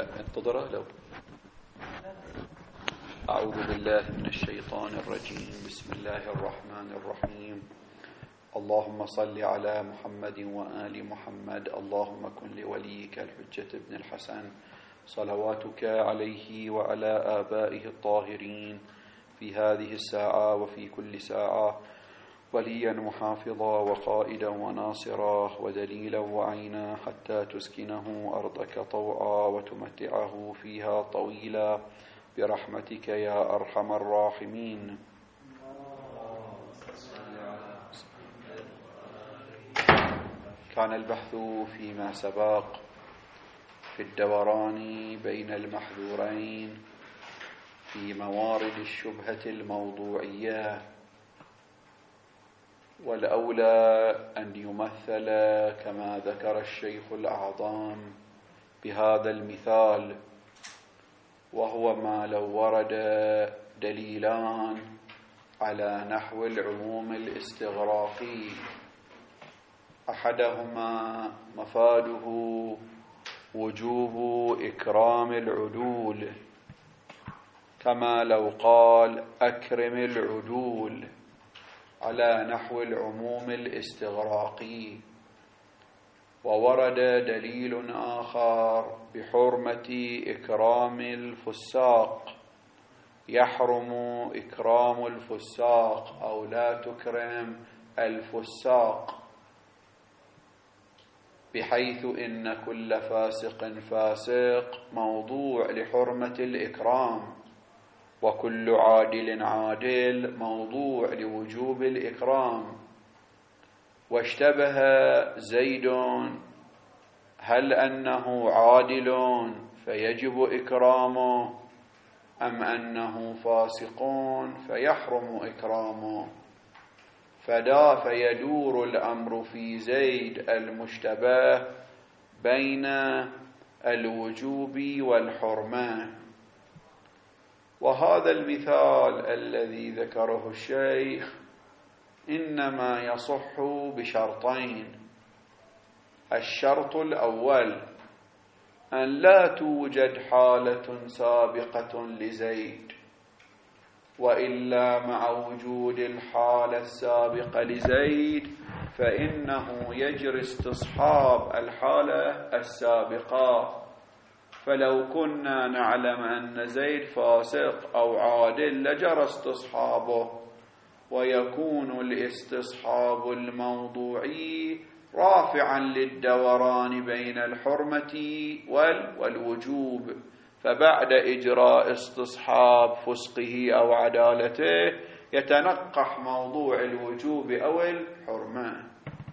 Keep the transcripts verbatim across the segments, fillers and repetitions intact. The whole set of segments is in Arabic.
انتظره لو أعوذ بالله من الشيطان الرجيم. بسم الله الرحمن الرحيم. اللهم صل على محمد وآل محمد. اللهم كن لوليك الحجة ابن الحسن صلواتك عليه وعلى آبائه الطاهرين في هذه الساعة وفي كل ساعة وليا محافظا وقائدا وناصرا ودليلا وعينا حتى تسكنه أرضك طوعا وتمتعه فيها طويلا برحمتك يا أرحم الراحمين. كان البحث فيما سبق في الدوران بين المحذورين في موارد الشبهة الموضوعية، والأولى أن يمثل كما ذكر الشيخ الأعظم بهذا المثال، وهو ما لو ورد دليلان على نحو العموم الاستغراقي، أحدهما مفاده وجوب إكرام العدول، كما لو قال أكرم العدول على نحو العموم الاستغراقي. وورد دليل آخر بحرمة إكرام الفساق، يحرم إكرام الفساق أو لا تكرم الفساق، بحيث إن كل فاسق فاسق موضوع لحرمة الإكرام، وكل عادل عادل موضوع لوجوب الإكرام. واشتبه زيد هل أنه عادل فيجب إكرامه أم أنه فاسق فيحرم إكرامه، فدا فيدور الأمر في زيد المشتبه بين الوجوب والحرمة. وهذا المثال الذي ذكره الشيخ إنما يصح بشرطين. الشرط الأول أن لا توجد حالة سابقة لزيد، وإلا مع وجود الحالة السابقة لزيد فإنه يجري استصحاب الحالة السابقة. فلو كنا نعلم أن زيد فاسق أو عادل لجرى استصحابه، ويكون الاستصحاب الموضوعي رافعا للدوران بين الحرمة والوجوب، فبعد إجراء استصحاب فسقه أو عدالته يتنقح موضوع الوجوب أو الحرمة.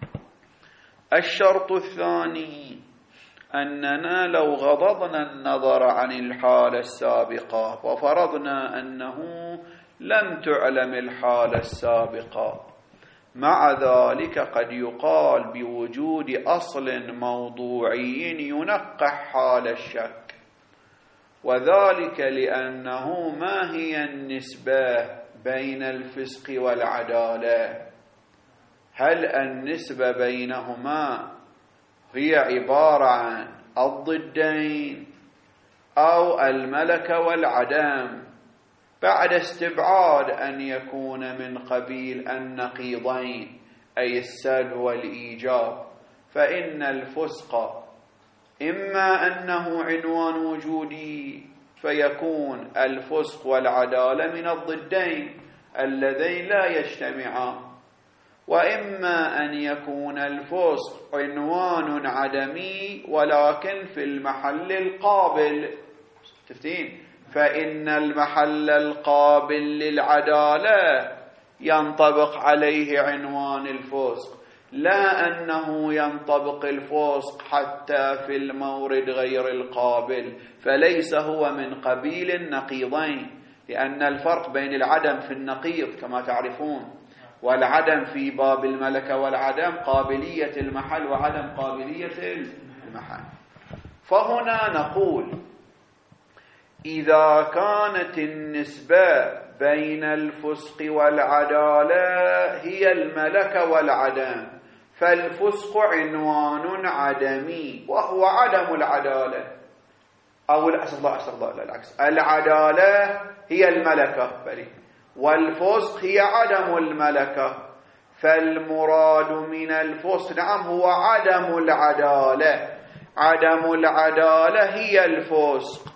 الشرط الثاني أننا لو غضضنا النظر عن الحالة السابقة وفرضنا أنه لم تعلم الحالة السابقة، مع ذلك قد يقال بوجود أصل موضوعي ينقح حال الشك، وذلك لأنه ما هي النسبة بين الفسق والعدالة؟ هل النسبة بينهما هي عبارة عن الضدين أو الملك والعدم، بعد استبعاد أن يكون من قبيل النقيضين أي السلب والإيجاب؟ فإن الفسق إما أنه عنوان وجودي فيكون الفسق والعدالة من الضدين اللذين لا يجتمعان، وإما أن يكون الفسق عنوان عدمي ولكن في المحل القابل. تفتين؟ فإن المحل القابل للعدالة ينطبق عليه عنوان الفسق، لا أنه ينطبق الفسق حتى في المورد غير القابل، فليس هو من قبيل النقيضين، لأن الفرق بين العدم في النقيض كما تعرفون والعدم في باب الملكة والعدم قابلية المحل وعدم قابلية المحل. فهنا نقول إذا كانت النسبة بين الفسق والعدالة هي الملكة والعدم، فالفسق عنوان عدمي وهو عدم العدالة، أو لا أستغفر الله أستغفر الله لا العكس، العدالة هي الملكة بلي، والفسق هي عدم الملكة. فالمراد من الفسق نعم هو عدم العدالة، عدم العدالة هي الفسق،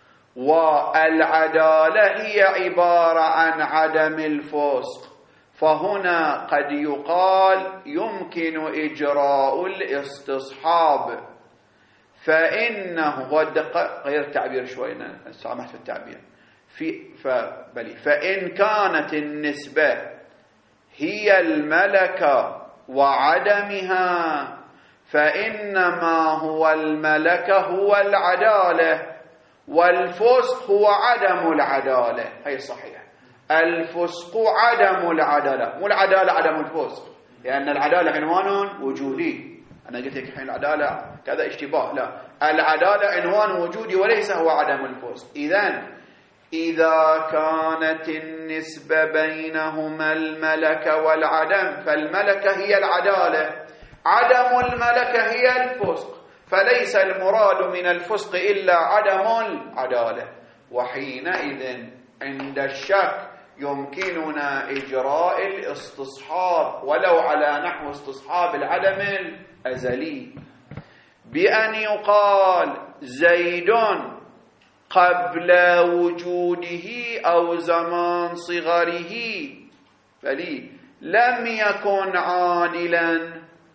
والعدالة هي عبارة عن عدم الفسق. فهنا قد يقال يمكن إجراء الاستصحاب، فإنه غير التعبير شوي، سامحت في التعبير في فبلي فإن كانت النسبة هي الملكة وعدمها، فإنما هو الملكة هو العدالة، والفسق هو عدم العدالة. هي صحيح، الفسق عدم العدالة، مو العدالة عدم الفسق، لأن العدالة عنوان وجودي. أنا قلت لك الحين العدالة كذا اشتباه، لا، العدالة عنوان وجودي وليس هو عدم الفسق. إذن إذا كانت النسبة بينهما الملكة والعدم، فالملكة هي العدالة، عدم الملكة هي الفسق، فليس المراد من الفسق إلا عدم العدالة. وحينئذ عند الشك يمكننا إجراء الاستصحاب ولو على نحو استصحاب العدم الأزلي، بأن يقال زيد قبل وجوده أو زمان صغره بلي لم يكن عادلا،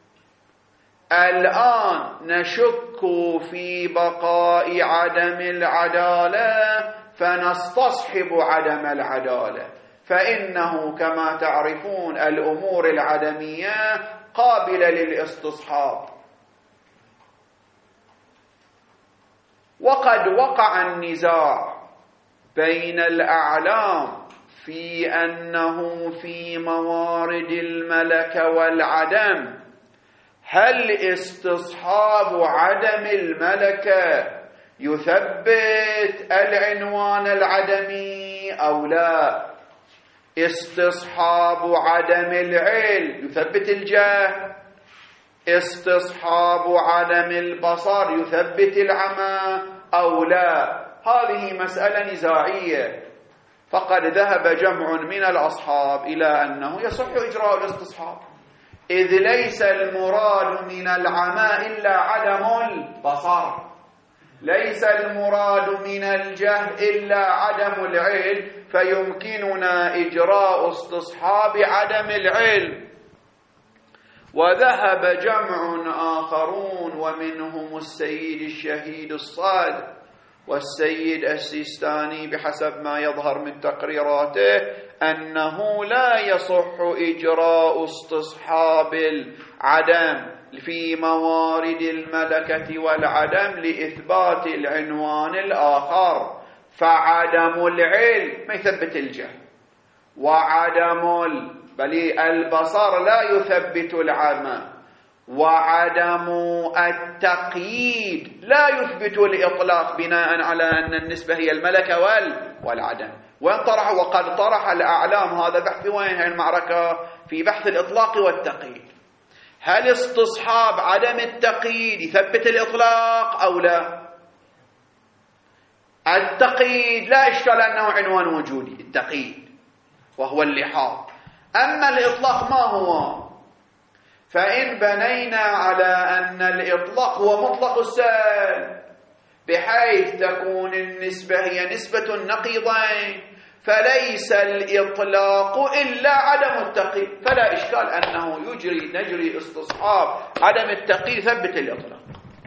الآن نشك في بقاء عدم العدالة فنستصحب عدم العدالة، فإنه كما تعرفون الأمور العدمية قابلة للاستصحاب. وقد وقع النزاع بين الأعلام في أنه في موارد الملكة والعدم هل استصحاب عدم الملكة يثبت العنوان العدمي أو لا؟ استصحاب عدم العلم يثبت الجهل؟ استصحاب عدم البصر يثبت العمى أو لا؟ هذه مسألة نزاعية، فقد ذهب جمع من الأصحاب إلى أنه يصح إجراء الاستصحاب، إذ ليس المراد من العمى إلا عدم البصر، ليس المراد من الجهل إلا عدم العلم، فيمكننا إجراء استصحاب عدم العلم. وذهب جمع آخرون ومنهم السيد الشهيد الصادق والسيد السيستاني بحسب ما يظهر من تقريراته أنه لا يصح إجراء استصحاب العدم في موارد الملكة والعدم لإثبات العنوان الآخر، فعدم العلم ما يثبت الجهل، وعدم بل البصر لا يثبت العمى، وعدم التقييد لا يثبت الإطلاق بناء على أن النسبة هي الملكة والعدم. وين طرح؟ وقد طرح الأعلام هذا بحث وين هي المعركة؟ في بحث الإطلاق والتقييد. هل استصحاب عدم التقييد يثبت الإطلاق أو لا؟ التقييد لا إشكال أنه عنوان وجودي، التقييد وهو اللحاظ، أما الإطلاق ما هو؟ فإن بنينا على أن الإطلاق هو مطلق السلب بحيث تكون النسبة هي نسبة النقيضين، فليس الإطلاق إلا عدم التقييد، فلا إشكال أنه يجري نجري استصحاب عدم التقييد ثبت الإطلاق.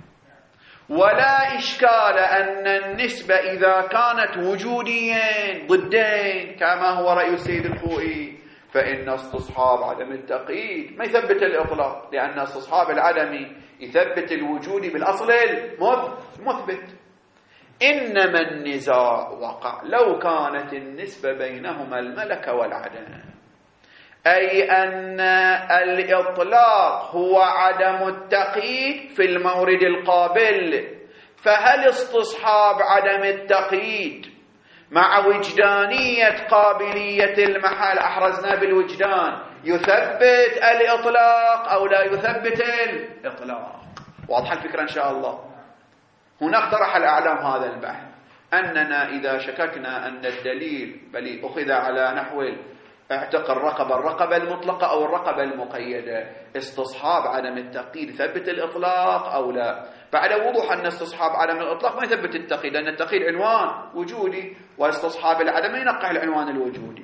ولا إشكال أن النسبة إذا كانت وجوديين ضدين كما هو رأي السيد الخوئي فإن استصحاب عدم التقييد ما يثبت الإطلاق، لأن استصحاب العدم يثبت الوجود بالأصل المثبت. إنما النزاع وقع لو كانت النسبة بينهما الملكة والعدم، أي أن الإطلاق هو عدم التقييد في المورد القابل، فهل استصحاب عدم التقييد مع وجدانية قابلية المحل أحرزنا بالوجدان يثبت الإطلاق أو لا يثبت الإطلاق؟ واضحة الفكرة إن شاء الله. هناك طرح الأعلام هذا البحث، أننا إذا شككنا أن الدليل بل أخذ على نحو اعتق الرقبة الرقبة المطلقة أو الرقبة المقيدة، استصحاب عدم التقييد ثبت الإطلاق أو لا؟ بعد وضوح أن استصحاب عدم الإطلاق ما يثبت التقييد، لأن التقييد عنوان وجودي واستصحاب العدم ينقح العنوان الوجودي.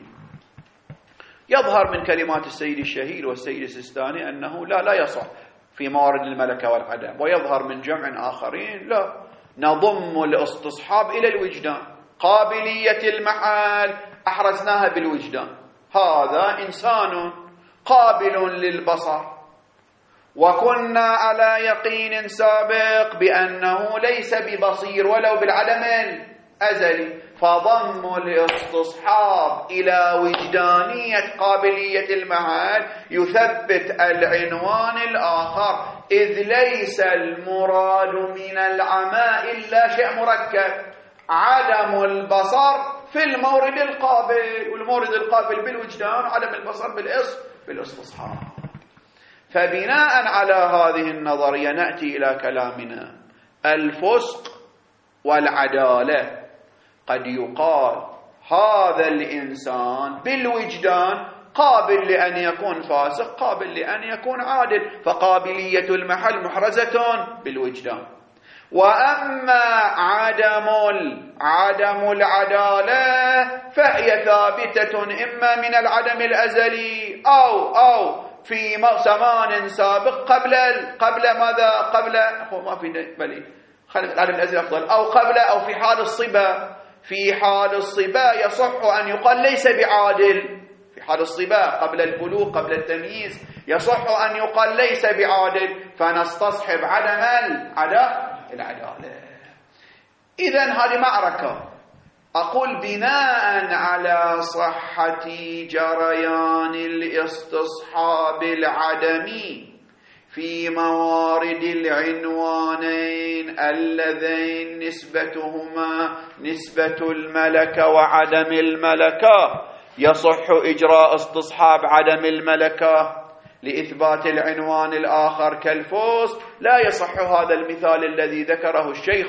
يظهر من كلمات السيد الشهيد والسيد السيستاني أنه لا لا يصح في موارد الملكة والعدم، ويظهر من جمع آخرين لا، نضم الاستصحاب إلى الوجدان. قابلية المحال أحرزناها بالوجدان، هذا إنسان قابل للبصر، وكنا على يقين سابق بأنه ليس ببصير ولو بالعدم الأزلي، فضم الاستصحاب إلى وجدانية قابلية المحال يثبت العنوان الآخر، إذ ليس المراد من العمى إلا شيء مركب، عدم البصر في المورد القابل، والمورد القابل بالوجدان، عدم البصر بالاستصحاب. فبناء على هذه النظرية نأتي إلى كلامنا. الفسق والعدالة قد يقال هذا الإنسان بالوجدان قابل لأن يكون فاسق، قابل لأن يكون عادل، فقابلية المحل محرزة بالوجدان. وأما عدم عدم العدالة فهي ثابتة إما من العدم الأزلي أو أو في زمان سابق قبل قبل ماذا قبل هو ما في بلي خلينا العدم الأزلي أفضل، أو قبل أو في حال الصبا. في حال الصبا يصح أن يقال ليس بعادل، في حال الصبا قبل البلوغ قبل التمييز يصح أن يقال ليس بعادل، فنستصحب عدم العدالة. إذن هذه معركة. أقول بناء على صحة جريان الاستصحاب العدمي في موارد العنوانين اللذين نسبتهما نسبة الملكة وعدم الملكة، يصح إجراء استصحاب عدم الملكة لإثبات العنوان الآخر كالفسق. لا يصح هذا المثال الذي ذكره الشيخ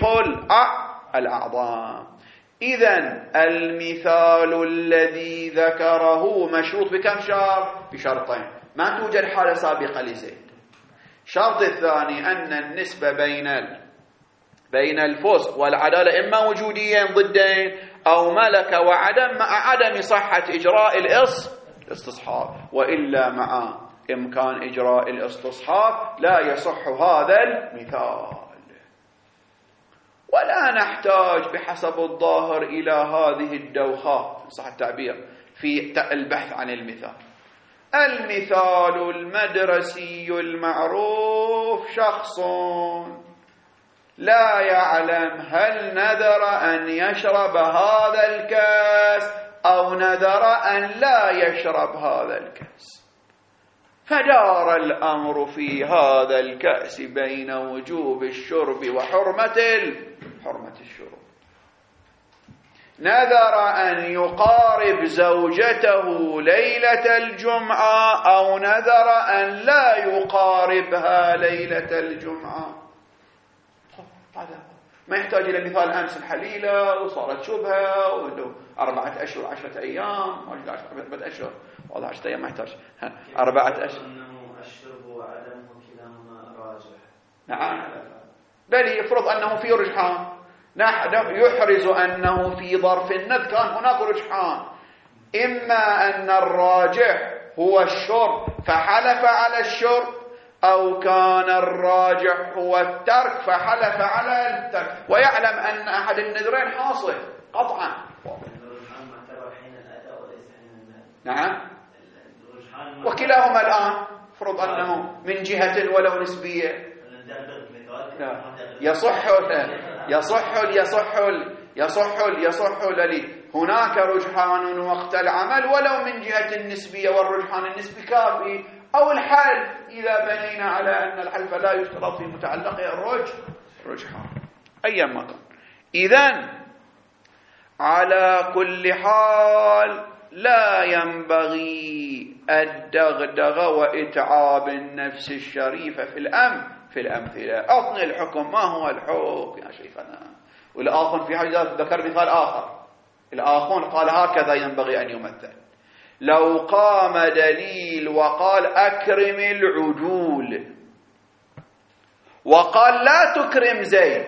الأعظم. إذن المثال الذي ذكره مشروط بكم شرط؟ بشرطين، ما توجد حالة سابقة لزيد. الشرط الثاني أن النسبة بين بين الفسق والعدالة إما وجوديين ضدين أو ملكة وعدم مع عدم صحة إجراء الاستصحاب، وإلا مع إمكان إجراء الاستصحاب لا يصح هذا المثال. ولا نحتاج بحسب الظاهر إلى هذه الدوخات صح التعبير في البحث عن المثال. المثال المدرسي المعروف شخص لا يعلم هل نذر أن يشرب هذا الكاس أو نذر أن لا يشرب هذا الكاس، فدار الأمر في هذا الكأس بين وجوب الشرب وحرمة حرمة الشرب. نذر أن يقارب زوجته ليلة الجمعة أو نذر أن لا يقاربها ليلة الجمعة. هذا ما يحتاج إلى مثال أمس الحليلة وصارت شبهة وإنه أربعة أشهر عشرة أيام، ما أربعة أشهر والله عشرة أيام ما يحتاج أربعة أشهر. أنه الشرب وعدمه كلاهما راجح. نعم، بل يفرض أنه في رجحان، يحرز أنه في ظرف النذر كان هناك رجحان، إما أن الراجح هو الشرب فحلف على الشرب، أو كان الراجح هو الترك فحلف على الترك، ويعلم أن أحد النذرين حاصل قطعا. الرجحان معتبر حين الأداء وليس حين النذر. نعم، وكلاهما الآن فرض أنه من جهة ولو نسبية يصح يصح يصح يصح يصح لي هناك رجحان وقت العمل ولو من جهة النسبية، والرجحان النسبي كافي، أو الحل إذا بنينا على أن الحلف لا يشترط في متعلقه الرجح رجحان أيا ما كان. إذن على كل حال لا ينبغي الدغدغة وإتعاب النفس الشريفة في الأم في الأمثلة. أعطني الحكم، ما هو الحكم يا شيخنا؟ والآخر في حاجة ذكر مثال آخر، الآخر قال هكذا ينبغي أن يمثل. لو قام دليل وقال أكرم العدول وقال لا تكرم زيد،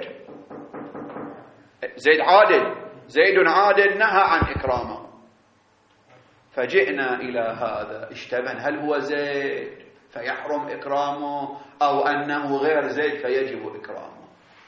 زيد عادل، زيد عادل نهى عن إكرامه، فجئنا إلى هذا اشتبه، هل هو زيد فيحرم إكرامه أو أنه غير زيد فيجب إكرامه؟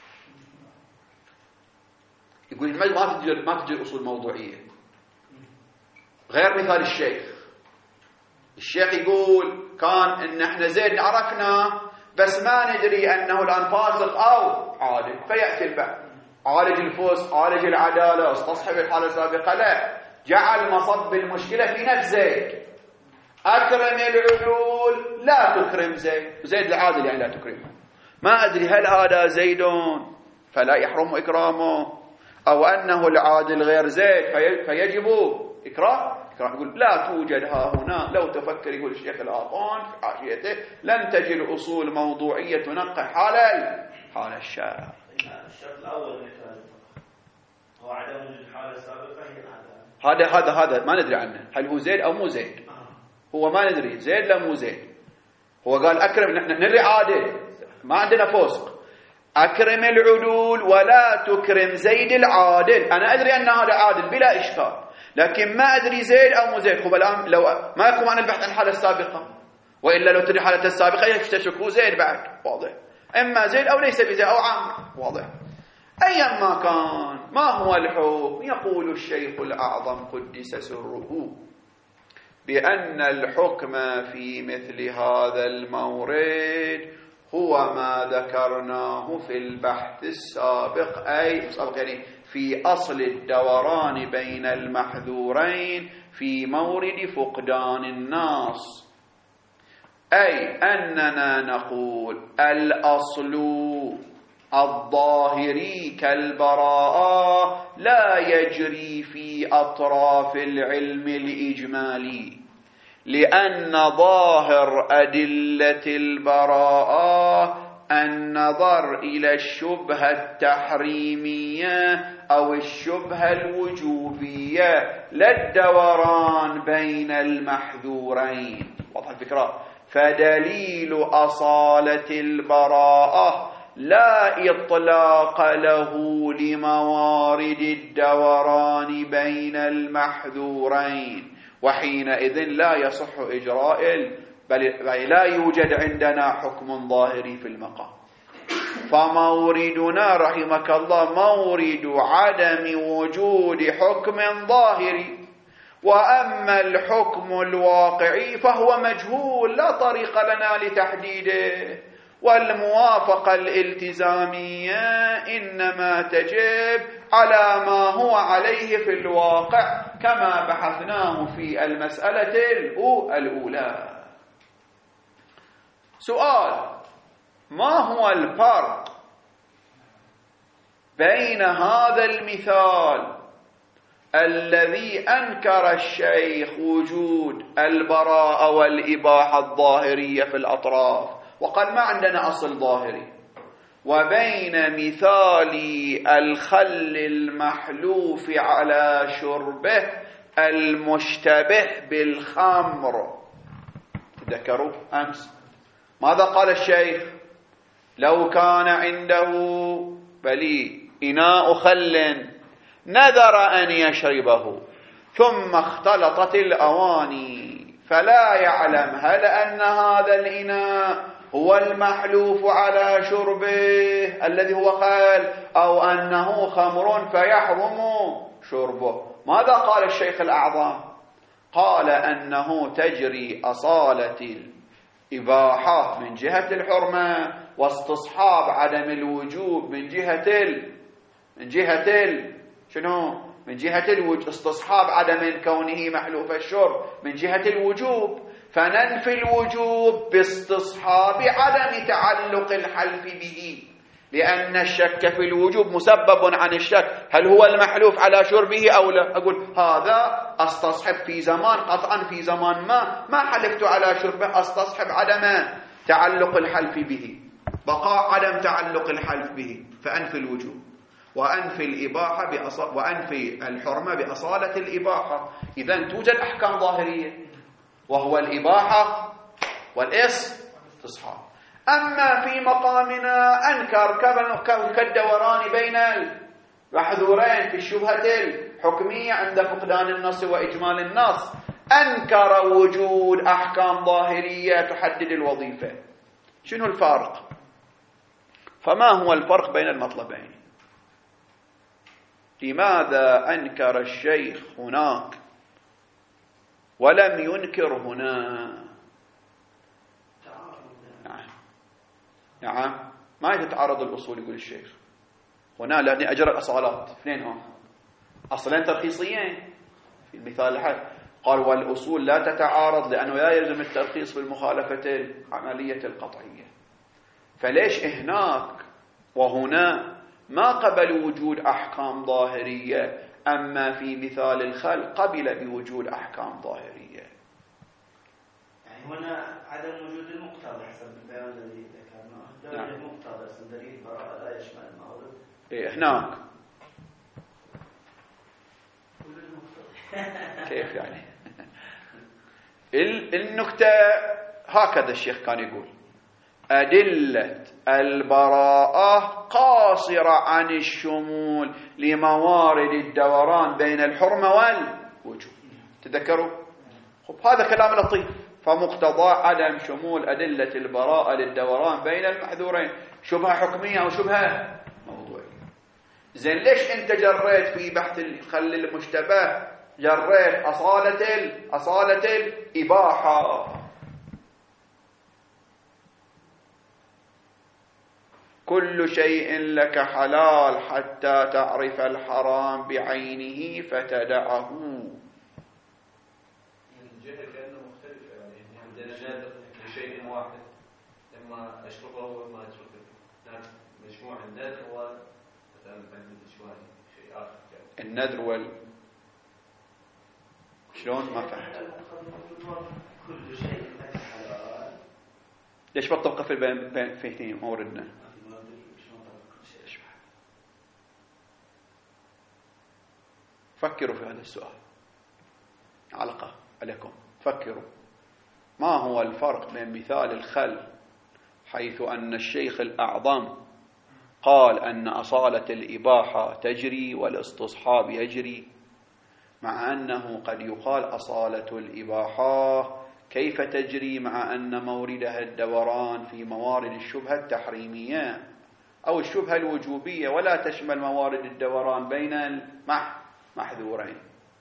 يقول ما تجي ما تجي أصول موضوعية غير مثال الشيخ. الشيخ يقول كان إن إحنا زيد عرفنا بس ما ندري أنه الآن فاسق أو عادل، فيأتي البحث عالج الفسق، عالج العدالة، استصحب الحالة السابقة، لا، جعل مصب المشكلة في نفس زيد. أكرم العدول لا تكرم زيد، زيد العادل يعني لا تكرمه. ما أدري هل هذا زيد فلا يحرم إكرامه أو أنه العادل غير زيد في فيجب إكرام. يقول لا توجد ها هنا. لو تفكر، يقول الشيخ الآقان في حاشيته، لن تجد أصول موضوعية تنقح حال حال الشارع. الشرط الأول مثال هو عدم وجود الحالة السابقة، هذا هذا هذا ما ندري عنه، هل هو زيد أو مو زيد؟ هو ما ندري زيد لا مو زيد. هو قال أكرم، نحن ندري عادل، ما عندنا فسق. أكرم العدول ولا تكرم زيد العادل. أنا أدري أن هذا عادل بلا إشكال، لكن ما أدري زيد أو مو زيد. هو الآن لو ما يقوم عن البحث عن الحالة السابقة، وإلا لو تدري حالة السابقة يكتشفوا زيد بعد، واضح، إما زيد أو ليس بزيد أو عامر، واضح. أيا ما كان، ما هو الحكم؟ يقول الشيخ الأعظم قدس سره بأن الحكم في مثل هذا المورد هو ما ذكرناه في البحث السابق، أي يعني في أصل الدوران بين المحذورين في مورد فقدان الناس، أي أننا نقول الأصل الظاهري كالبراءة لا يجري في أطراف العلم الإجمالي، لأن ظاهر أدلة البراءة النظر إلى الشبهة التحريمية أو الشبهة الوجوبية، لا الدوران بين المحذورين. واضح الفكرة؟ فدليل أصالة البراءة لا إطلاق له لموارد الدوران بين المحذورين، وحينئذ لا يصح إجراء، بل لا يوجد عندنا حكم ظاهري في المقام. فموردنا رحمك الله مورد عدم وجود حكم ظاهري، وأما الحكم الواقعي فهو مجهول لا طريق لنا لتحديده، والموافقة الالتزامية إنما تجب على ما هو عليه في الواقع كما بحثناه في المسألة الأولى. سؤال: ما هو الفرق بين هذا المثال الذي أنكر الشيخ وجود البراءة والإباحة الظاهرية في الأطراف وقال ما عندنا أصل ظاهري، وبين مثال الخل المحلوف على شربه المشتبه بالخمر؟ تذكروا أمس ماذا قال الشيخ؟ لو كان عنده بلي إناء خل نذر أن يشربه ثم اختلطت الأواني فلا يعلم هل أن هذا الإناء هو المحلوف على شربه الذي هو خل أو أنه خمر فيحرم شربه. ماذا قال الشيخ الأعظم؟ قال أنه تجري أصالة الإباحة من جهة الحرمة واستصحاب عدم الوجوب من جهة ال... من جهة ال... شنو؟ من جهة الوجوب، استصحاب عدم كونه محلوف الشرب من جهة الوجوب، فننفي الوجوب باستصحاب عدم تعلق الحلف به. لأن الشك في الوجوب مسبب عن الشك هل هو المحلوف على شربه أو لا. أقول هذا أستصحب في زمان، قطعا في زمان ما ما حلفت على شربه، أستصحب عدم تعلق الحلف به، بقاء عدم تعلق الحلف به، فأنفي الوجوب وأنفي الإباحة بأص... وأنفي الحرمة بأصالة الإباحة. إذن توجد أحكام ظاهرية وهو الإباحة والاستصحاب. أما في مقامنا أنكر كالدوران بين المحذورين في الشبهة الحكمية عند فقدان النص وإجمال النص، أنكر وجود أحكام ظاهرية تحدد الوظيفة. شنو الفارق؟ فما هو الفرق بين المطلبين؟ لماذا أنكر الشيخ هناك ولم ينكر هنا؟ نعم نعم ما يتعارض الأصول يقول الشيخ هنا، لأني أجرى الأصالات اثنين هم أصلين ترخيصيين في المثال الحال. قال والأصول لا تتعارض لأنه لا يلزم الترخيص في المخالفة العملية القطعية. فليش هناك وهنا ما قبل وجود أحكام ظاهرية، أما في مثال الخلق قبل بوجود أحكام ظاهرية؟ يعني هنا عدم وجود المقتضى حسب البيان الذي ذكرناه. دليل المقتضى اسم دليل براءة لا يشمل المورد. إيه هناك كيف يعني؟ النكتة هكذا الشيخ كان يقول أدلة البراءة قاصرة عن الشمول لموارد الدوران بين الحرمة والوجوب. تذكروا؟ خب هذا كلام لطيف. فمقتضى عدم شمول أدلة البراءة للدوران بين المحذورين شبهة حكمية أو شبهة موضوعية. زين ليش أنت جريت في بحث الخل المشتبه جريت أصالة أصالة الإباحة؟ كل شيء لك حلال حتى تعرف الحرام بعينه فتدعه. الجهل كأنه مختلف، يعني عندنا نادر لشيء واحد إما أشربه وإما أتركه. مجموع النادر هو مثلا عند الشواني شيء آخر. النذر وال شلون ما فهمت؟ كل شيء لك حلال. ليش بطبقه في بين فيتين موردنا؟ فكروا في هذا السؤال، علقة عليكم، فكروا ما هو الفرق بين مثال الخل حيث أن الشيخ الأعظم قال أن أصالة الإباحة تجري والاستصحاب يجري، مع أنه قد يقال أصالة الإباحة كيف تجري مع أن موردها الدوران في موارد الشبهة التحريمية أو الشبهة الوجوبية ولا تشمل موارد الدوران بين المحذورين.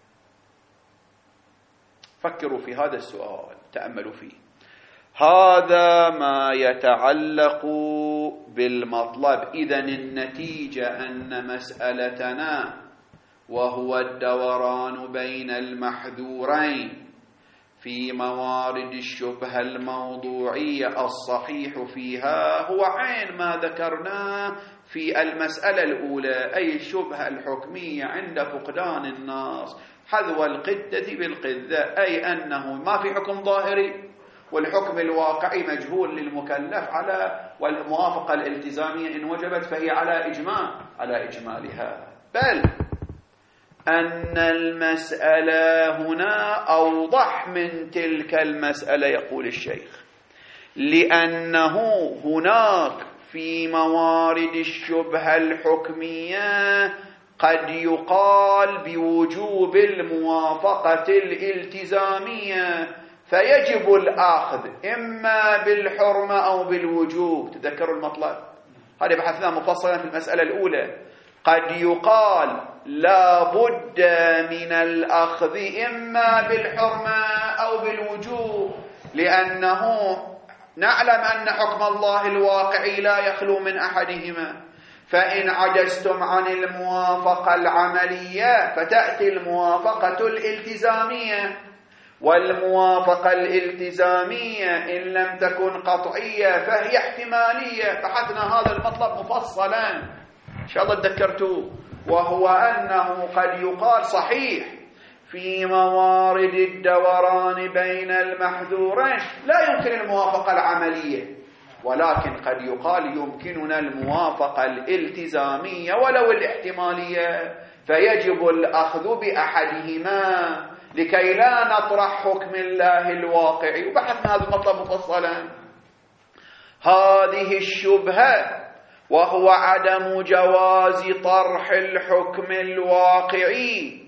فكروا في هذا السؤال، تأملوا فيه. هذا ما يتعلق بالمطلب. إذن النتيجة أن مسألتنا وهو الدوران بين المحذورين في موارد الشبهة الموضوعية الصحيح فيها هو عين ما ذكرناه في المسألة الأولى، أي الشبهة الحكمية عند فقدان النص حذو القدة بالقذة، أي أنه ما في حكم ظاهري والحكم الواقعي مجهول للمكلف على والموافقة الالتزامية إن وجبت فهي على إجمال على إجمالها. بل أن المسألة هنا أوضح من تلك المسألة يقول الشيخ، لأنه هناك في موارد الشبهة الحكمية قد يقال بوجوب الموافقة الالتزامية فيجب الأخذ إما بالحرمة أو بالوجوب. تذكروا المطلب هذا بحثنا مفصلا في المسألة الأولى. قد يقال لا بد من الأخذ إما بالحرمة أو بالوجوب، لأنه نعلم أن حكم الله الواقعي لا يخلو من أحدهما، فإن عجزتم عن الموافقة العملية فتأتي الموافقة الالتزامية، والموافقة الالتزامية إن لم تكن قطعية فهي احتمالية. بحثنا هذا المطلب مفصلا إن شاء الله تذكرتوه، وهو أنه قد يقال صحيح في موارد الدوران بين المحذورين لا يمكن الموافقة العملية، ولكن قد يقال يمكننا الموافقة الالتزامية ولو الاحتمالية، فيجب الأخذ بأحدهما لكي لا نطرح حكم الله الواقعي. وبحثنا هذا المطلب مفصلا. هذه الشبهة وهو عدم جواز طرح الحكم الواقعي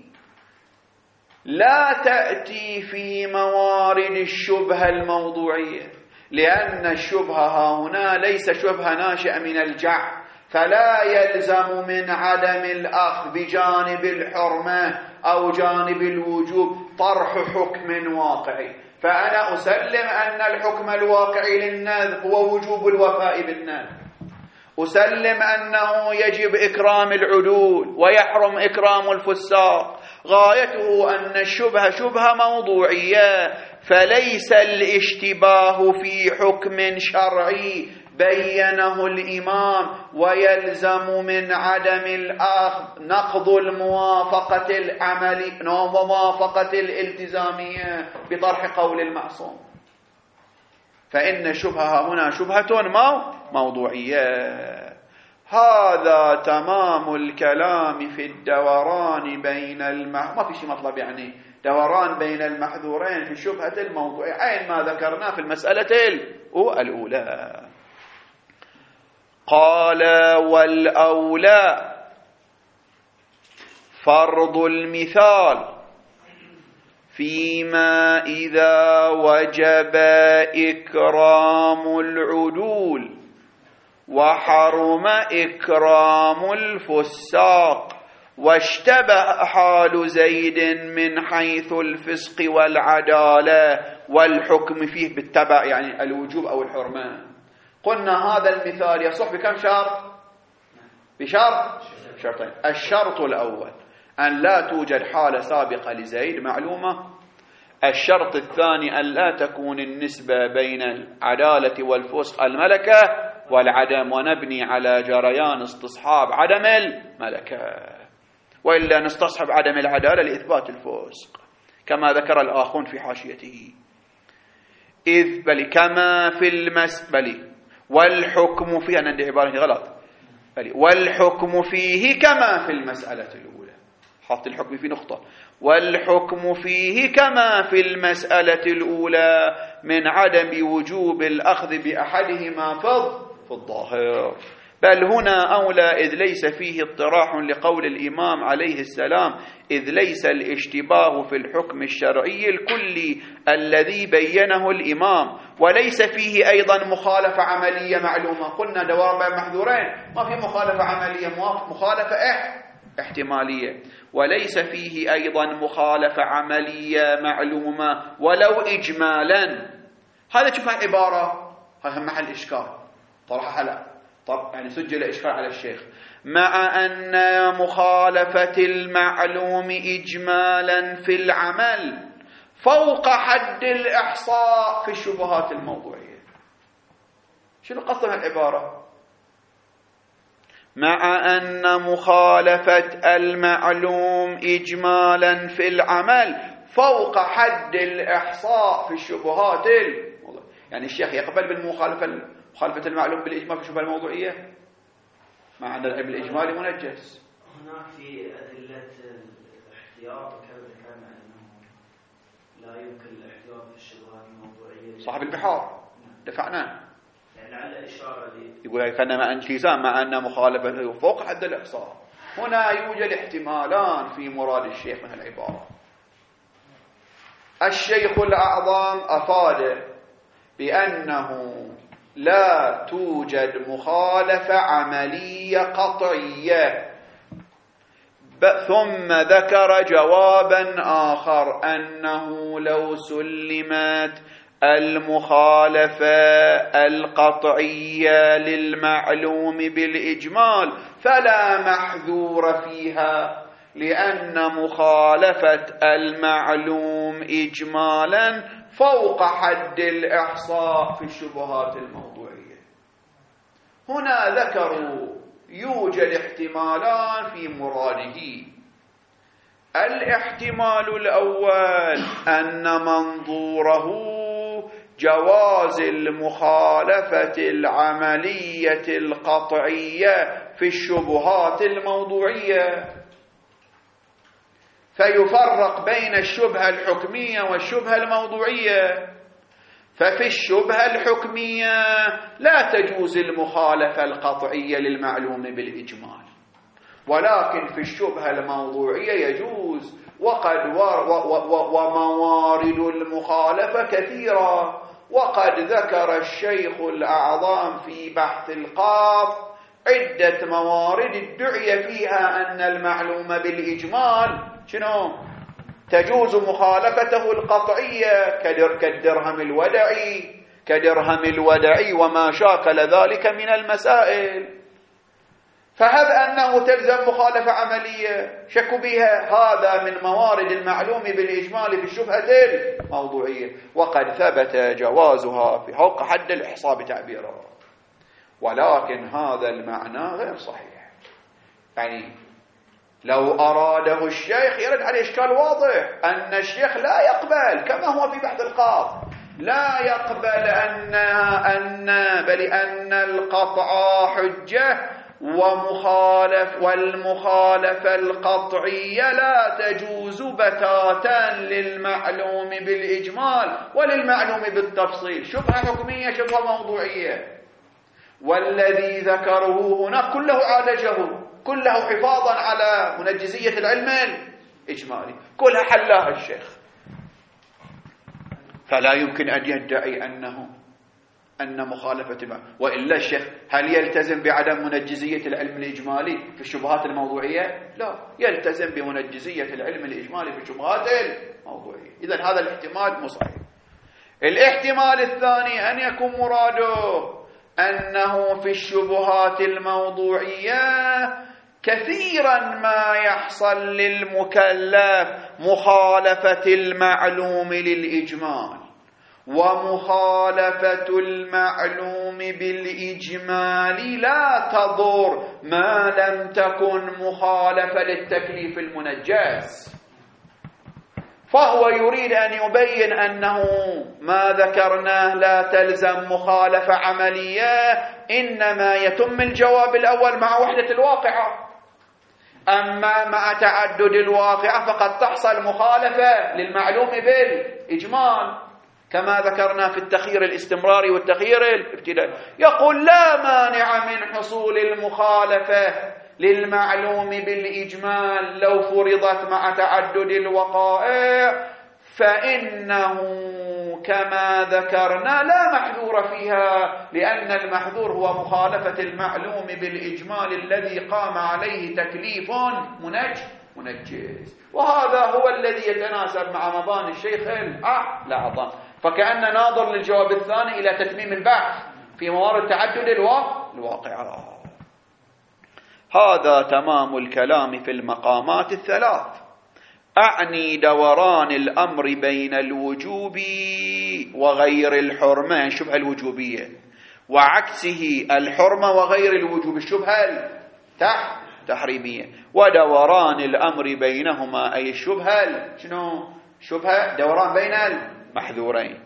لا تأتي في موارد الشبهة الموضوعية، لأن الشبهة هنا ليس شبهة ناشئة من الجعل، فلا يلزم من عدم الأخذ بجانب الحرمة أو جانب الوجوب طرح حكم واقعي. فأنا أسلم أن الحكم الواقعي للنذر هو وجوب الوفاء بالنذر، أسلم أنه يجب إكرام العدول ويحرم إكرام الفساق، غايته أن الشبهة شبهة موضوعية، فليس الاشتباه في حكم شرعي بينه الإمام ويلزم من عدم الأخذ نقض الموافقة العملية وموافقة الالتزامية بطرح قول المعصوم، فإن الشبهة هنا شبهة موضوعية. هذا تمام الكلام في الدوران بين المح... ما في شيء مطلب يعني دوران بين المحذورين في الشبهة الموضوعية، عين ما ذكرنا في المسألة الأولى. قال والأولى فرض المثال فيما إذا وجب إكرام العدول وحرم إكرام الفساق، واشتبه حال زيد من حيث الفسق والعدالة والحكم فيه بالتبع يعني الوجوب أو الحرمان. قلنا هذا المثال يصح بكم شرط؟ بشرط شرطين. الشرط الأول أن لا توجد حالة سابقة لزيد معلومة. الشرط الثاني أن لا تكون النسبة بين العدالة والفسق الملكة والعدم، ونبني على جريان استصحاب عدم الملكة، وإلا نستصحب عدم العدالة لإثبات الفسق كما ذكر الآخون في حاشيته. إذ بل كما في المس بل والحكم فيه، أنا عندي عبارة غلط، بل والحكم فيه كما في المسألة الأولى، حط الحكم في نقطة، والحكم فيه كما في المسألة الأولى من عدم وجوب الأخذ بأحدهما فض في الظاهر، بل هنا أولى إذ ليس فيه اطراح لقول الإمام عليه السلام، إذ ليس الاشتباه في الحكم الشرعي الكلي الذي بينه الإمام، وليس فيه أيضا مخالفة عملية معلومة. قلنا دوار بين محذورين ما في مخالفة عملية، مخالفة إح احتمالية، وليس فيه أيضا مخالفة عملية معلومة ولو إجمالا. هذا شوف العبارة، هذا محل إشكال طرح حلقة، طب يعني سجل إشكال على الشيخ، مع أن مخالفة المعلوم إجمالا في العمل فوق حد الإحصاء في الشبهات الموضوعية. شنو قصد العبارة؟ مع أن مخالفة المعلوم إجمالا في العمل فوق حد الإحصاء في الشبهات الموضوعية. يعني الشيخ يقبل بالمخالفة مخالفة المعلوم بالإجمال في الشبهة الموضوعية مع أن العلم الإجمالي منجس. هناك في أدلة الاحتياط وكذا ذكرنا أنه لا يمكن الاحتياط في الشبهات الموضوعية. صاحب البحار دفعناه يعني على إشارة لي يقول كان مع انتزام مع أن مخالفة فوق حد الإحصاء. هنا يوجد احتمالان في مراد الشيخ من العبارة. الشيخ الأعظم أفاد بأنه لا توجد مخالفة عملية قطعية، ثم ذكر جوابا آخر أنه لو سلمت المخالفة القطعية للمعلوم بالإجمال فلا محذور فيها، لأن مخالفة المعلوم إجمالا فوق حد الإحصاء في الشبهات الموضوعية. هنا ذكروا يوجد احتمالان في مراده. الاحتمال الأول أن منظوره جواز المخالفة العملية القطعية في الشبهات الموضوعية، فيفرق بين الشبهة الحكمية والشبهة الموضوعية. ففي الشبهة الحكمية لا تجوز المخالفة القطعية للمعلوم بالإجمال، ولكن في الشبهة الموضوعية يجوز. وقد وموارد المخالفة كثيرة، وقد ذكر الشيخ الأعظم في بحث القاف عدة موارد ادعي فيها أن المعلوم بالإجمال شنو؟ تجوز مخالفته القطعية كالدرهم الودعي كدرهم الودعي وما شاكل ذلك من المسائل. فهب أنه تلزم مخالفة عملية شك بها، هذا من موارد المعلوم بالإجمال في الشبهة الموضوعية، وقد ثبت جوازها في فوق حد الإحصاء بتعبيره. ولكن هذا المعنى غير صحيح. يعني لو أراده الشيخ يرد على إشكال واضح أن الشيخ لا يقبل كما هو في بحث القاف، لا يقبل أن أن بل أن القطع حجة ومخالف والمخالفة القطعية لا تجوز بتاتا للمعلوم بالإجمال وللمعلوم بالتفصيل، شبهة حكمية شبهة موضوعية. والذي ذكره هنا كله عالجه، كله حفاظا على منجزية العلم الإجمالي، كلها حلاها الشيخ. فلا يمكن أن يدعي أنه أن مخالفة ما، وإلا الشيخ هل يلتزم بعدم منجزية العلم الإجمالي في الشبهات الموضوعية؟ لا، يلتزم بمنجزية العلم الإجمالي في الشبهات الموضوعية. إذن هذا الاحتمال مصحيح. الاحتمال الثاني أن يكون مراده أنه في الشبهات الموضوعية كثيرا ما يحصل للمكلف مخالفة المعلوم للإجمال، ومخالفة المعلوم بالإجمال لا تضر ما لم تكن مخالفة للتكليف المنجز. فهو يريد أن يبين أنه ما ذكرناه لا تلزم مخالفة عملية، إنما يتم الجواب الأول مع وحدة الواقعة، أما مع تعدد الواقعة فقد تحصل مخالفة للمعلوم بالإجمال، كما ذكرنا في التخيير الاستمراري والتخيير الابتدائي. يقول لا مانع من حصول المخالفة للمعلوم بالإجمال لو فرضت مع تعدد الوقائع، فإنه كما ذكرنا لا محذور فيها، لأن المحذور هو مخالفة المعلوم بالإجمال الذي قام عليه تكليف منجز، وهذا هو الذي يتناسب مع مباني الشيخ الأعظم. فكأن ناظر للجواب الثاني إلى تتميم البحث في موارد تعدد الواقع. هذا تمام الكلام في المقامات الثلاث. أعني دوران الأمر بين الوجوب وغير الحرمة الشبهة الوجوبية، وعكسه الحرمة وغير الوجوب الشبهة التحريمية، ودوران الأمر بينهما أي الشبهة شنو؟ شبهة دوران بين المحذورين.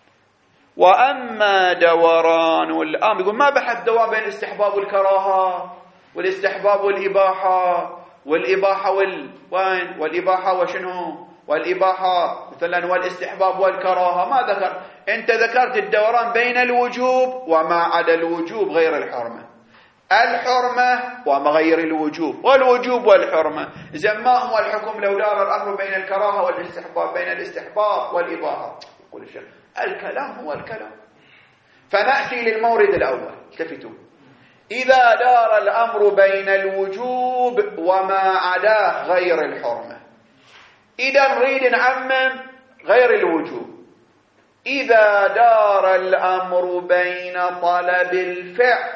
وأما دوران الأمر، يقول ما بحث دوران بين الاستحباب والكراهة والاستحباب والإباحة والإباحة وال... وين؟ والإباحة وشنو؟ والإباحة مثلا والاستحباب والكراهة ما ذكر. أنت ذكرت الدوران بين الوجوب وما عدا الوجوب غير الحرمة، الحرمة وما غير الوجوب، والوجوب والحرمة. إذا ما هو الحكم لو دار الأمر بين الكراهة والاستحباب، بين الاستحباب والإباحة؟ يقول الشيخ الكلام هو الكلام. فنأتي للمورد الأول، التفتوا. إذا دار الأمر بين الوجوب وما عداه غير الحرمة، إذا نريد نعمم غير الوجوب. إذا دار الأمر بين طلب الفعل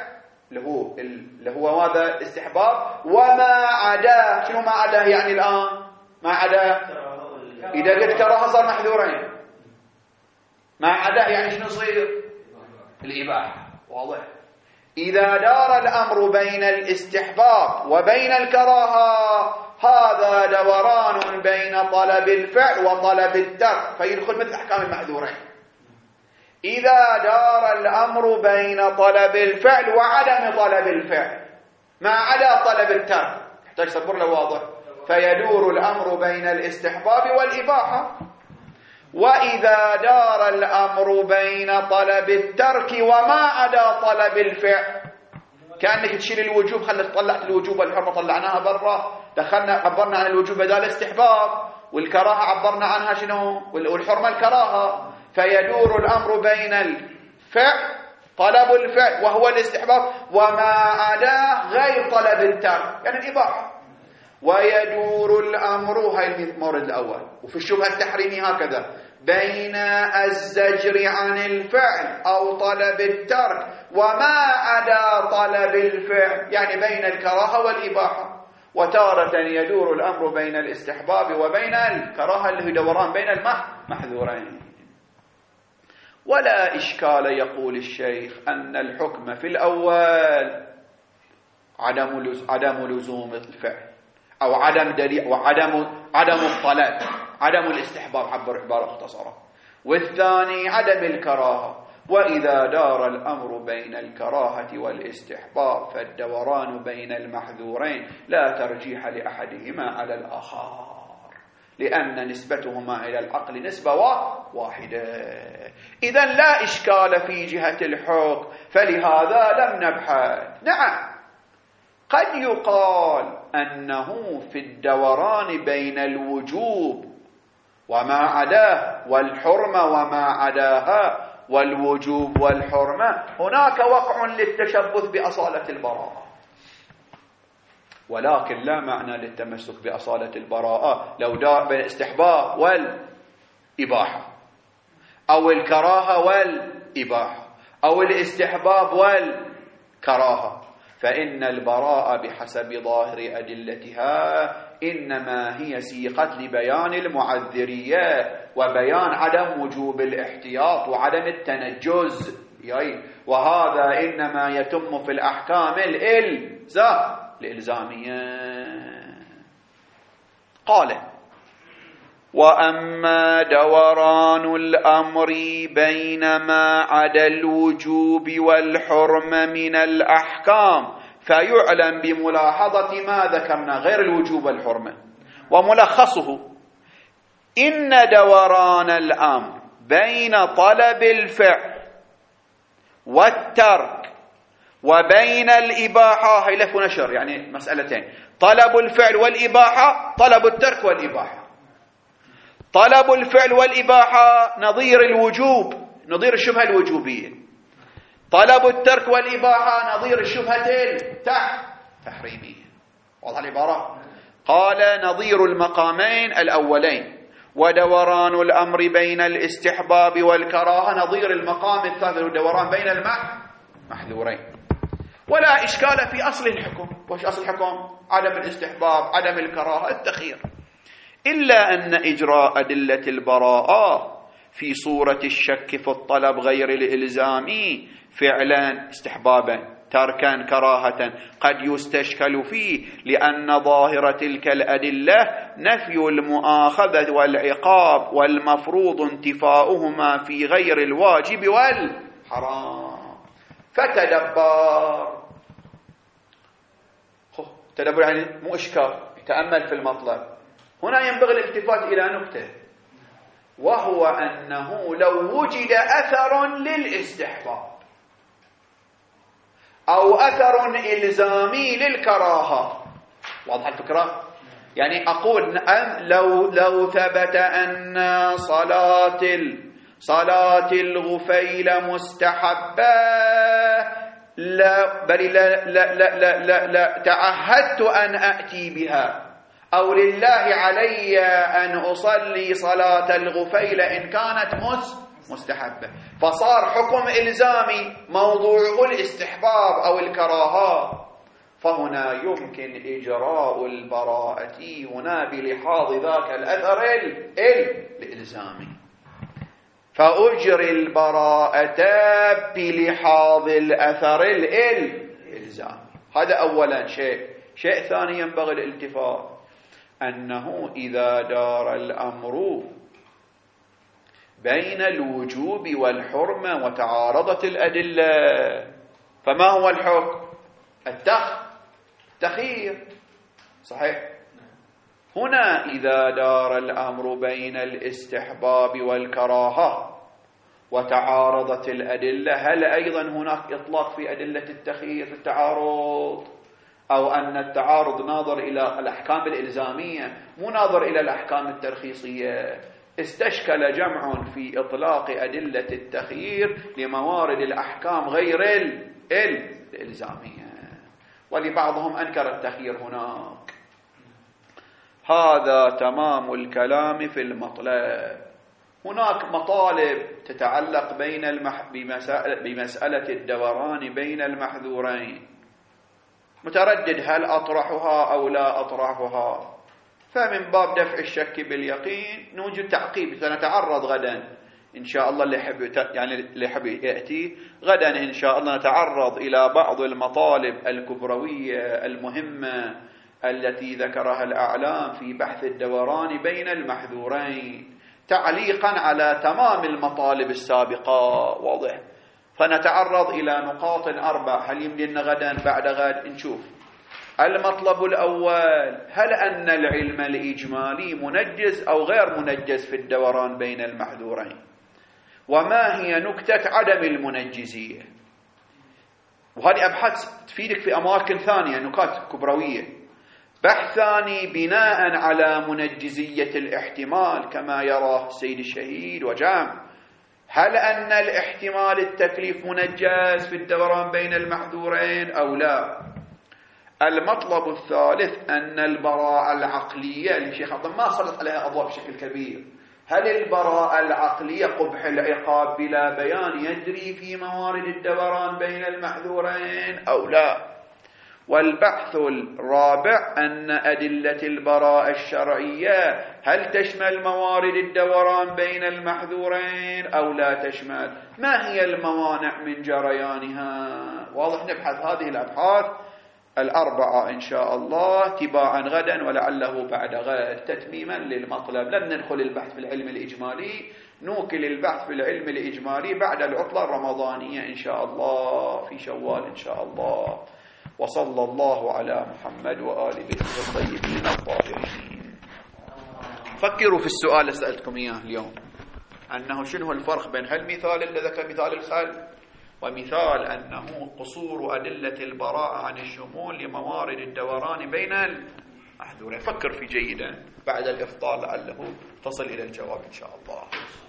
اللي هو اللي هو ماذا؟ استحباب. وما عداه، شنو ما عداه يعني الآن؟ ما عداه إذا قلت كراهة صار محذورين. ما عداه يعني شنو يصير؟ الإباحة. واضح؟ إذا دار الأمر بين الاستحباب وبين الكراهة هذا دوران بين طلب الفعل وطلب الترك، فيدخل مثل أحكام المحذورين. إذا دار الأمر بين طلب الفعل وعدم طلب الفعل ما عدا طلب الترك، يحتاج صبر له واضح، فيدور الأمر بين الاستحباب والإباحة. وإذا دار الأمر بين طلب الترك وما عدا طلب الفعل، كأنك تشيل الوجوب، خلت طلعت الوجوب والحرمة طلعناها برا، دخلنا عبرنا عن الوجوب بدال استحباب، والكراهة عبرنا عنها شنو؟ والحرمة الكراهة. فيدور الأمر بين الفعل طلب الفعل وهو الاستحباب وما عداه غير طلب الترك يعني الإباحة. ويدور الأمر، هاي المورد الأول. وفي الشبهة التحريمي هكذا بين الزجر عن الفعل أو طلب الترك وما عدا طلب الفعل يعني بين الكراهة والإباحة. وتارة يدور الأمر بين الاستحباب وبين الكراهة اللي هي دوران بين المحذورين. ولا إشكال يقول الشيخ أن الحكم في الأول عدم عدم لزوم الفعل أو عدم دليل وعدم عدم الطلب، عدم الاستحباب عبر عبارة اختصرة، والثاني عدم الكراهة. وإذا دار الأمر بين الكراهة والاستحباب فالدوران بين المحذورين لا ترجيح لأحدهما على الآخر، لأن نسبتهما إلى العقل نسبة واحدة. إذن لا إشكال في جهة الحكم، فلهذا لم نبحث. نعم قد يقال أنه في الدوران بين الوجوب وما عداه والحرمة وما عداها والوجوب والحرمة هناك وقع للتشبث بأصالة البراءة، ولكن لا معنى للتمسك بأصالة البراءة لو دار بين الاستحباب والإباحة أو الكراهة والإباحة أو الاستحباب والكراهة، فإن البراءة بحسب ظاهر أدلتها إنما هي سيقت لبيان المعذرية وبيان عدم وجوب الاحتياط وعدم التنجز، وهذا إنما يتم في الأحكام الإلزامية. قال: وأما دوران الأمر بين ما عدا الوجوب والحرم من الأحكام فيعلم بملاحظة ما ذكرنا غير الوجوب والحرمة، وملخصه إن دوران الأمر بين طلب الفعل والترك وبين الإباحة، هي لف ونشر يعني مسألتين، طلب الفعل والإباحة، طلب الترك والإباحة. طلب الفعل والإباحة نظير الوجوب، نظير الشبهة الوجوبية. طلب الترك والإباحة نظير الشبهة التحريمية. واضح العبارة؟ قال: نظير المقامين الأولين، ودوران الأمر بين الاستحباب والكراهة نظير المقام الثالث، ودوران بين المحذورين. ولا إشكال في أصل الحكم. وش أصل الحكم؟ عدم الاستحباب، عدم الكراهة، التخيير، إلا أن إجراء أدلة البراءة في صورة الشك في الطلب غير الإلزامي فعلا استحبابا تركا كراهة قد يستشكل فيه، لأن ظاهر تلك الأدلة نفي المؤاخذة والعقاب، والمفروض انتفاؤهما في غير الواجب والحرام. فتدبر، تدبر يعني مو إشكال، تأمل في المطلب. هنا ينبغي الالتفات إلى نقطة، وهو أنه لو وجد أثر للاستحباب أو أثر إلزامي للكراهة، واضح الفكرة؟ يعني أقول لو لو ثبت أن صلاة صلاة الغفيل مستحبة، لا بل لا لا لا لا, لا تعهدت أن أأتي بها، أو لله علي أن أصلي صلاة الغفيل إن كانت مستحبة، فصار حكم إلزامي موضوعه الاستحباب أو الكراهة، فهنا يمكن إجراء البراءة هنا بلحاظ ذاك الأثر الإلزامي، فأجري البراءة بلحاظ الأثر الإلزامي. هذا أولا شيء. شيء ثاني ينبغي الالتفات أنه إذا دار الأمر بين الوجوب والحرمة وتعارضت الأدلة، فما هو الحكم؟ التخ التخيير، صحيح؟ هنا إذا دار الأمر بين الاستحباب والكراهة وتعارضت الأدلة، هل أيضا هناك إطلاق في أدلة التخيير في التعارض، أو أن التعارض ناظر إلى الأحكام الإلزامية مو ناظر إلى الأحكام الترخيصية؟ استشكل جمع في إطلاق أدلة التخيير لموارد الأحكام غير الإلزامية، ولبعضهم أنكر التخيير هناك. هذا تمام الكلام في المطلب. هناك مطالب تتعلق بين المح... بمسألة... بمسألة الدوران بين المحذورين، متردد هل أطرحها أو لا أطرحها، فمن باب دفع الشك باليقين نوجد تعقيب. سنتعرض غدا إن شاء الله اللي يحب يعني اللي يحب يأتي غدا إن شاء الله نتعرض إلى بعض المطالب الكبروية المهمة التي ذكرها الأعلام في بحث الدوران بين المحذورين، تعليقا على تمام المطالب السابقة. واضح؟ فنتعرض إلى نقاط أربع. هل يمدينا غدا بعد غد نشوف. المطلب الأول: هل أن العلم الإجمالي منجز أو غير منجز في الدوران بين المحذورين؟ وما هي نكتة عدم المنجزية؟ وهذه أبحاث تفيدك في أماكن ثانية، نكات كبروية. بحث ثاني: بناء على منجزية الاحتمال كما يراه السيد الشهيد وجام، هل أن الاحتمال التكليف منجز في الدوران بين المحذورين أو لا؟ المطلب الثالث: أن البراءة العقلية اللي الشيخ عبد ما سلط عليها أضواء بشكل كبير، هل البراءة العقلية قبح العقاب بلا بيان يجري في موارد الدوران بين المحذورين أو لا؟ والبحث الرابع: أن أدلة البراءة الشرعية هل تشمل موارد الدوران بين المحذورين أو لا تشمل؟ ما هي الموانع من جريانها؟ واضح؟ نبحث هذه الأبحاث الأربعة إن شاء الله تباعا غدا ولعله بعد غد، تتميما للمطلب. لن ندخل البحث في العلم الإجمالي، نوكل البحث في العلم الإجمالي بعد العطلة الرمضانية إن شاء الله في شوال إن شاء الله. وصلى الله على محمد وآل بيته الطيبين الطاهرين. فكروا في السؤال اللي سألتكم إياه اليوم، أنه شنو الفرق بين هالمثال اللي ذكر مثال الخل ومثال أنه قصور أدلة البراءة عن الشمول لموارد الدوران بين المحذورين. فكر في جيدا بعد الإفطار لعله تصل إلى الجواب إن شاء الله.